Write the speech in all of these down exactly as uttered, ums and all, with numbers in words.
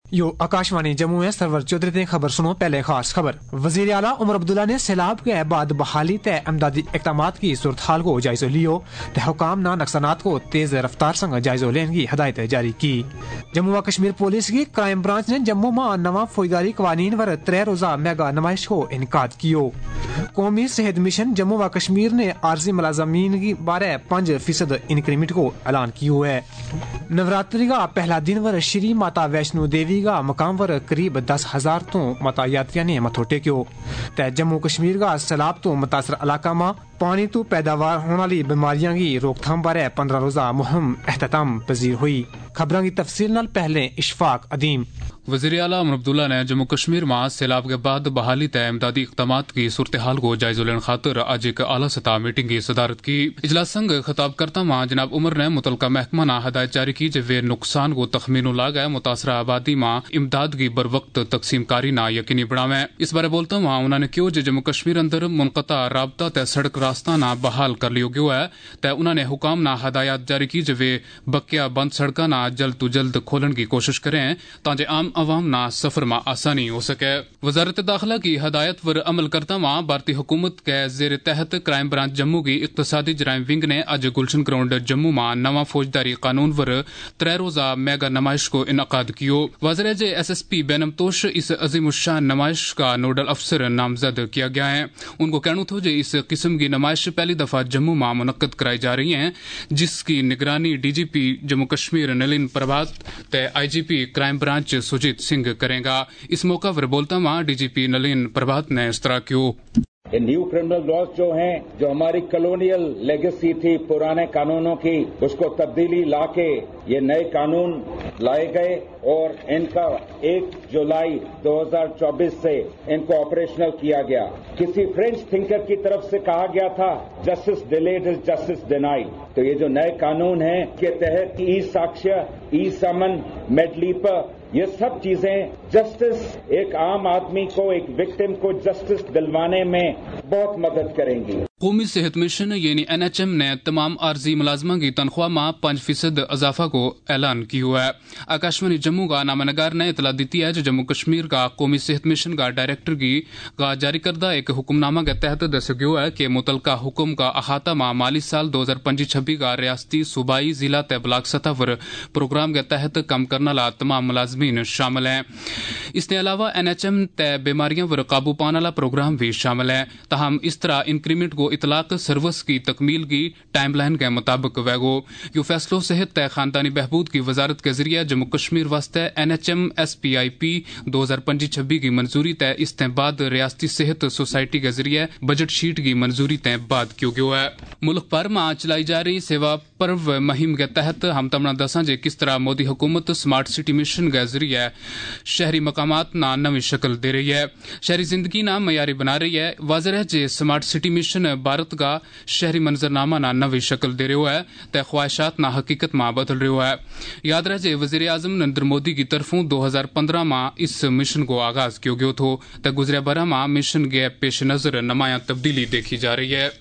यो आकाशवाणी जम्मू है। सरवर चौधरी ने खबर सुनो। पहले खास खबर। वजीर आला उमर अब्दुल्ला ने सैलाब के बाद बहाली तय अमदादी इक़दामात की सूरत हाल को जायजा लियो ते हुकाम ना नुकसानात को तेज रफ्तार संग जायजा लेने की हदायत जारी की। जम्मू व कश्मीर पुलिस की क्राइम ब्रांच ने जम्मू में नवा फौजदारी कवानीन पर त्रै रोजा मेगा नुमाइश को इनकाद कियो। कौमी सेहत मिशन जम्मू व कश्मीर ने आर्जी मुलाजमीन की बारह पाँच फीसद इंक्रीमेंट को ऐलान किया है। नवरात्रि का पहला दिन पर श्री माता वैष्णो देवी का मकाम पर करीब दस हजार तो माता यात्रियों ने मथो टेक्यो। ते जम्मू कश्मीर का सैलाब तो मुतासर इलाका में पानी तो पैदावार होने वाली बीमारियों की रोकथाम बारे पंद्रह रोजा मुहिम एहतमाम पजीर हुई। खबरों की तफसील नाल पहले इशफाक अदीम। वज़ीर आला उमर अब्दुल्ला ने जम्मू कश्मीर में सैलाब के बाद बहाली तय इमदादी इक़दामात की सूरत हाल को जायजा लेने खातिर आज एक आला सतह मीटिंग की सदारत की। इजलास संग खिताब करता वहाँ जनाब उमर ने मुतलका महकमा ने हदायत जारी की जे वे नुकसान को तखमीन लागे मुतासरा आबादी में इमदाद की बर वक्त तकसीम कारी ना यकीनी बनावे। इस बारे बोलता वहाँ उन्होंने क्यों जे जम्मू कश्मीर अंदर मुनक़ता राबता तय सड़क रास्ता ना बहाल कर लियो गयो है तय उन्होंने हुकाम ना हदायत जारी की जे वे बकिया बंद सड़क ना जल्द तो जल्द खोलन की कोशिश करें ताकि आम अवाम ना सफर में आसानी हो सके। वजारत दाखिला की हदायत पर अमल करता वहाँ भारतीय हुकूमत के जेर तहत क्राइम ब्रांच जम्मू की इक्तसादी जराइम विंग ने आज गुलशन ग्राउंड जम्मू में नवा फौजदारी कानून पर त्रै रोजा मेगा नुमाइश को इनकाद कियो। वज़ीर जे एस एस पी बेनमतोश इस अजीमुशान नुमाइश का नोडल अफसर नामजद किया गया है। उनको कहना था जो इस किस्म की नुमाइश पहली दफा जम्मू में मुनक्कद कराई जा रही है जिसकी निगरानी D G P Jammu Kashmir Nalin Prabhat तय I G P crime branch Sujit Singh करेगा। इस मौका पर बोलता वहाँ D G P Nalin Prabhat ने इस तरह क्यों ये न्यू क्रिमिनल लॉज जो हैं, जो हमारी कॉलोनियल लेगेसी थी पुराने कानूनों की, उसको तब्दीली लाके ये नए कानून लाए गए और इनका एक जुलाई दो हज़ार चौबीस से इनको ऑपरेशनल किया गया। किसी फ्रेंच थिंकर की तरफ से कहा गया था justice delayed is justice denied. तो ये जो नए कानून हैं के तहत ई साक्ष्य, ई समन, मेडलीपर, ये सब चीजें जस्टिस एक आम आदमी को, एक विक्टिम को जस्टिस दिलवाने में बहुत मदद करेंगी। कौमी सेहत मिशन यानी एन एच एम ने तमाम आर्जी मुलाजमा की तनख्वाह में पाँच फीसद इजाफा को ऐलान किया है। आकाशवाणी जम्मू का नामनगार ने इतला दी है जो जम्मू कश्मीर का कौमी सेहत मिशन का डायरेक्टर की का जारी करदा एक हुक्मनामा के तहत दस गयो है कि मुतलका हुक्म का अहाता में माली साल दो हजार पंजी छब्बी का रियासती सूबाई जिला तय ब्लाक सतह पर प्रोग्राम के तहत कम करने वाला तमाम मुलाजमीन शामिल है। इसके अलावा एन एच एम तय बीमारियों पर काबू पाने वाला प्रोग्राम भी शामिल है। तहम इस तरह इंक्रीमेंट को इतलाक सर्विस की तकमील की टाइमलाइन के मुताबिक वैगो यो फैसलों सेहत तय खानदानी बहबूद की वजारत के जरिए जम्मू कश्मीर वास्ते N H M S P I P दो हजार पंजी छब्बी की मंजूरी तय इस बाद रियासती सेहत सोसाइटी के जरिए बजट शीट की मंजूरी तय बाद क्यों गयो है। मुल्क भर में चलाई जा रही सेवा पर्व मुहिम के तहत हम तमना दसा जे किस तरह मोदी हुकूमत स्मार्ट सिटी मिशन के जरिए शहरी मकामात ना नवी शक्ल दे रही है, शहरी जिंदगी ना मयारी बना रही है। वाज़ेह है जे स्मार्ट सिटी मिशन भारत का शहरी मंजरनामा ना नवी शक्ल दे रहा है तय ख्वाहिशात ना हकीकत में बदल रहा है। याद रहे जे वजीर आजम नरेंद्र मोदी की तरफों दो हजार पंद्रह में इस मिशन को आगाज किया गया थो तय गुजरिया बरह में मिशन के पेश नजर नमाया तब्दीली देखी जा रही है।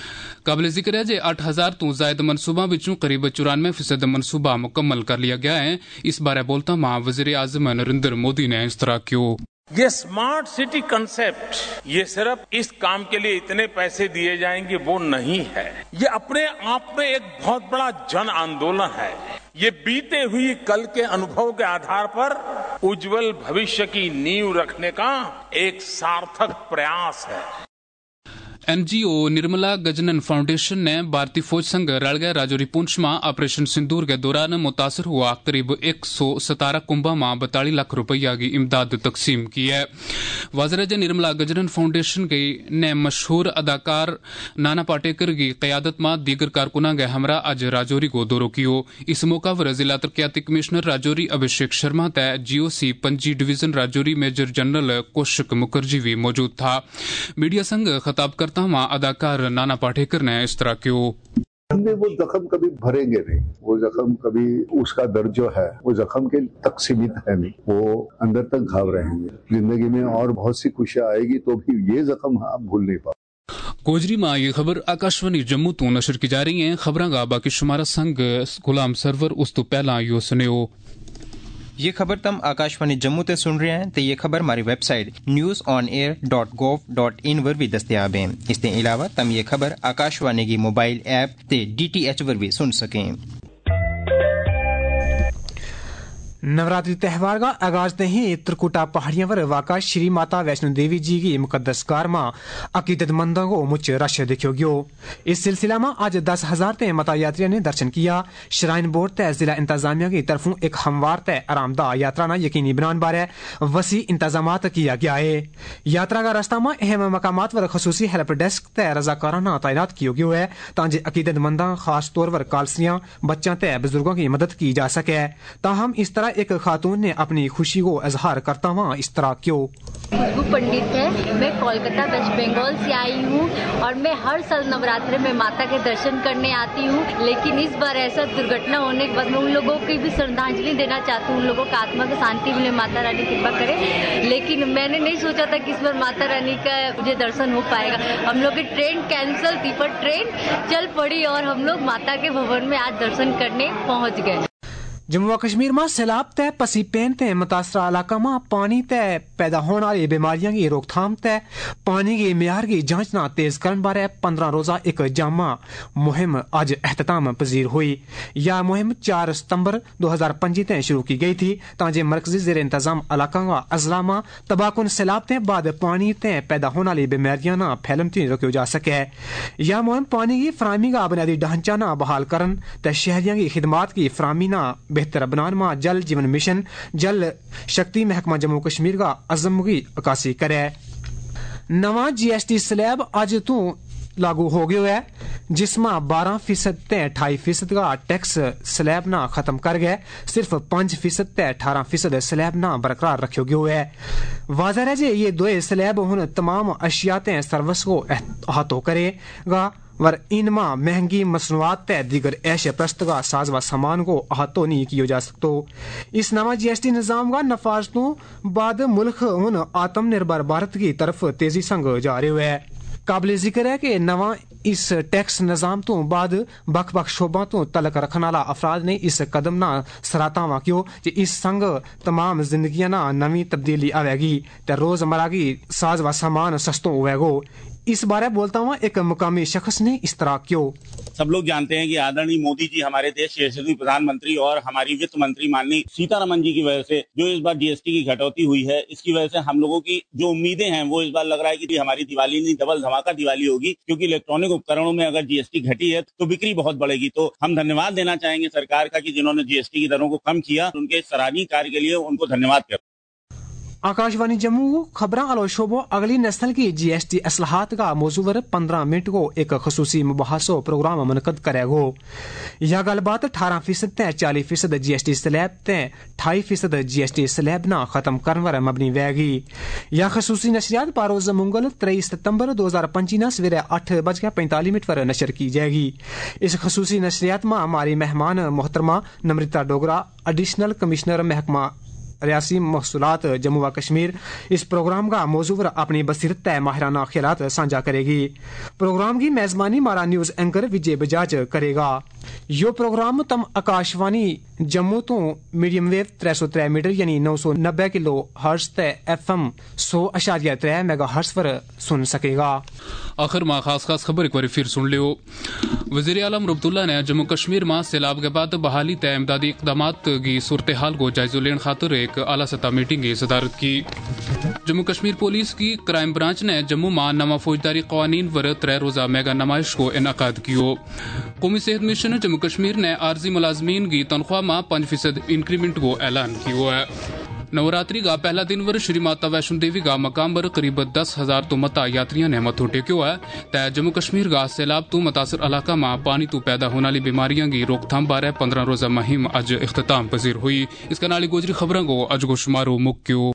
काबिल जिक्र है जे आठ हजार तो जायद मनसूबा बिचों करीब चौरानवे फीसद मनसूबा मुकम्मल कर लिया गया है। इस बारे बोलता वहाँ वजीर आजम नरेंद्र मोदी ने इस तरह क्यों ये स्मार्ट सिटी कंसेप्ट ये सिर्फ इस काम के लिए इतने पैसे दिए जाएंगे वो नहीं है, ये अपने आप में एक बहुत बड़ा जन आंदोलन है। ये बीते हुई कल के अनुभव के आधार पर उज्जवल भविष्य की नींव रखने का एक सार्थक प्रयास है। N G O Nirmala Gajanan foundation ने भारतीय फौज संग रलगए राजौरी पुंछ में ऑपरेशन सिंदूर के दौरान मुतासर हुआ करीब एक सौ सतारह कुंभा में बतालीस लाख रुपया की इमदाद तकसीम की है। वज़ीर निर्मला गजनन फाउंडेशन के ने मशहूर अदाकार नाना पाटेकर की कयादत में दीगर कारकुना के हमरा आज राजौरी को दौरो कियो। इस मौका पर जिला तरक्याती कमिश्नर राजौरी अभिषेक शर्मा तय जी ओ सी पंजी division Rajouri major general Kaushik Mukherjee भी मौजूद था। मीडिया संग खिताब करता वहाँ अदाकार नाना पाटेकर ने इस तरह क्यों हमने वो जख्म कभी भरेंगे नहीं, वो जख्म कभी उसका दर्द जो है वो जख्म के तक सीमित है नहीं, वो अंदर तक घाव रहेंगे। जिंदगी में और बहुत सी खुशियां आएगी तो भी ये जख्म आप भूल नहीं पाओ। गोजरी में ये खबर आकाशवाणी जम्मू तो नशर की जा रही है। खबर का बाकी शुमारा संग गुलाम सरवर उस तो पहला यो सुनियो। یہ خبر تم آکاشوانی جموں تے سن رہے ہیں تے یہ خبر ہماری website news on air dot gov dot in پر بھی دستیاب ہیں۔ اس کے علاوہ تم یہ خبر آکاشوانی کی موبائل ایپ تے ڈی ٹی ایچ پر بھی سن سکیں۔ نوراتری تہوار کا آغاز نے ہی ترکوٹا پہاڑیاں پر واقع شری ماتا ویشنو دیوی جی کی مقدس گار میں عقیدت مندوں کو مچ رش دیکھو گیو۔ اس سلسلہ میں آج دس ہزار تے متا یاتریوں نے درشن کیا۔ شرائن بورڈ تے ضلع انتظامیہ کی طرفوں ایک ہموار تے آرام دہ یاترا نہ یقینی بنان بارے وسیع انتظامات کیا گیا ہے۔ یاترا کا راستہ میں اہم مقامات پر خصوصی ہیلپ ڈیسک تے رضاکارانہ تعینات کیو گیو ہے تاکہ عقیدت منداں خاص طور پر کالسیاں بچوں تے بزرگوں کی مدد کی جا سکے۔ تاہم اس طرح ایک خاتون نے اپنی خوشی کو اظہار کرتا ہوا اس طرح کیوں۔ خوشبو پنڈت ہے، میں کولکتہ ویسٹ بنگال سے آئی ہوں اور میں ہر سال نوراتری میں ماتا کے درشن کرنے آتی ہوں، لیکن اس بار ایسا درگھٹنا ہونے کے بعد میں ان لوگوں کی بھی شردھانجلی دینا چاہتی ہوں، ان لوگوں کا آتما کو شانتی ملے، ماتا رانی کرپا کرے۔ لیکن میں نے نہیں سوچا تھا کہ اس بار ماتا رانی کا مجھے درشن ہو پائے گا۔ ہم لوگ کی ٹرین کینسل تھی پر ٹرین چل پڑی اور ہم لوگ ماتا کے بھون میں آج درشن کرنے پہنچ گئے۔ جموں و کشمیر میں سیلاب تے پسی پین تے متاثرہ علاقہ میں پانی تے پیدا ہونے والی بیماریاں کی روک تھام تے پانی کی معیار کی جانچ نہ تیز کرنے بارے پندرہ روزہ ایک جامع مہم آج اختتام پذیر ہوئی۔ یہ مہم چار ستمبر دو ہزار پنجی تے شروع کی گئی تھی تاکہ مرکزی زیر انتظام علاقہ کا اضلاع میں تباکن سیلاب تے بعد پانی تے پیدا ہونے والی بیماریاں نہ پھیلمتی روکو جا سکے۔ یہ مہم پانی کی فراہمی کا بنیادی ڈھانچہ نہ بحال کرن تے شہریوں کی خدمات کی فراہمی نہ بہتر بنان میں جل جیون مشن جل شکتی محکمہ جموں کشمیر کا عزم کی عکاسی کرے۔ نواں جی ایس ٹی سلیب آج تو لاگو ہو گیا ہے جس میں بارہ فیصد تے اٹھائی فیصد کا ٹیکس سلیب نہ ختم کر گئے، صرف پانچ فیصد تے اٹھارہ فیصد سلیب نہ برقرار رکھو گیا ہے۔ واضح ہے جی یہ دو سلیب ہن تمام اشیاء تے سروس کو احاطہ کرے گا ور ان میں مہنگی مصنوعات تے دیگر عیش پرست کا ساز و سامان کو احاطہ نہیں کیا جا سکتا۔ اس نواں جی ایس ٹی نظام کا نفاذ تو بعد ملک ہن آتم نربھر بھارت کی طرف تیزی سنگ جا رہے ہوئے۔ قابل ذکر ہے کہ نواں اس ٹیکس نظام تو بعد بخ بخ شعبوں تو تعلق رکھنے والا افراد نے اس قدم نہ سراہتا ہوا کیوں کہ اس سنگ تمام زندگیاں نہ نوی تبدیلی آئے گی تے روزمرہ کی ساز و سامان سستوں ہوئے گو۔ اس بارے بولتا ہوا ایک مقامی شخص نے اس طرح کیوں۔ سب لوگ جانتے ہیں کہ آدرنی مودی جی ہمارے دیش کے یشسوی پردھان منتری اور ہماری وت منتری ماننی سیتا رمن جی کی وجہ سے جو اس بار جی ایس ٹی کی کٹوتی ہوئی ہے، اس کی وجہ سے ہم لوگوں کی جو امیدیں ہیں وہ اس بار لگ رہا ہے کہ ہماری دیوالی نہیں ڈبل دھماکہ دیوالی ہوگی، کیونکہ الیکٹرانک اپکرنوں میں اگر جی ایس ٹی گھٹی ہے تو بکری بہت بڑھے گی۔ تو ہم دھنیواد دینا چاہیں گے سرکار کا کہ جنہوں نے جی ایس ٹی کی دروں کو کم کیا، ان کے سراہنی کار کے لیے ان کو دھنیواد کرتے۔ آکاشوانی جموں خبراں علو شعبوں اگلی نسل کی جی ایس ٹی اصلاحات کا موضوع پر پندرہ منٹ کو ایک خصوصی مباحثہ پروگرام منعقد کرے گو۔ یہ گل بات اٹھارہ فیصد تے چالیس فیصد جی ایس ٹی سلیب تے اٹھائی فیصد جی ایس ٹی سلیب نہ ختم کرنے پر مبنی ہوئے گی۔ یہ خصوصی نشریات پاروز منگل تیئیس ستمبر دو ہزار پنجی نہ سویرے آٹھ بج کے پینتالیس منٹ پر نشر کی جائے گی۔ اس خصوصی نشریات میں ہماری مہمان محترمہ نمرتا ڈوگرا، ایڈیشنل کمشنر محکمہ ریاسی محصولات جموں و کشمیر، اس پروگرام کا موضوع پر اپنی بصیرت تے ماہرانہ خیالات سانجھا کرے گی۔ پروگرام کی میزبانی مارا نیوز اینکر وجے بجاج کرے گا۔ یہ پروگرام تم آکاشوانی جموں تو میڈیم ویو تر سو تر میٹر یعنی نو سو نبے کلو ہرٹز تے ایف ایم سو اشاریہ تر میگا ہرٹز پر سن سکے گا۔ آخر میں خاص خاص خبر ایک بار پھر سن لیو۔ وزیر اعلی امر عبداللہ نے جموں کشمیر میں سیلاب کے بعد بحالی تے امدادی اقدامات کی صورتحال کو جائزہ لینے خاطر ایک اعلیٰ سطح میٹنگ کی صدارت کی۔ جموں کشمیر پولیس کی کرائم برانچ نے جموں میں نواں فوجداری قوانین پر تر روزہ میگا نمائش کو انعقاد کیو۔ قومی صحت مشن جموں کشمیر نے عارضی ملازمین کی تنخواہ میں پانچ فیصد انکریمنٹ کو اعلان کیا ہے۔ نوراتری کا پہلا دن ور شری ماتا ویشنو دیوی کا مقام پر قریب دس ہزار تو متا یاتریاں نے متھو ٹیکو ہے تے جموں کشمیر کا سیلاب تو متاثر علاقہ میں پانی تو پیدا ہونے والی بیماریاں کی روک تھام بارے پندرہ روزہ مہم اج اختتام پذیر ہوئی۔ اس کا نالی گوجری خبروں کو اج کو شمارو مکیو۔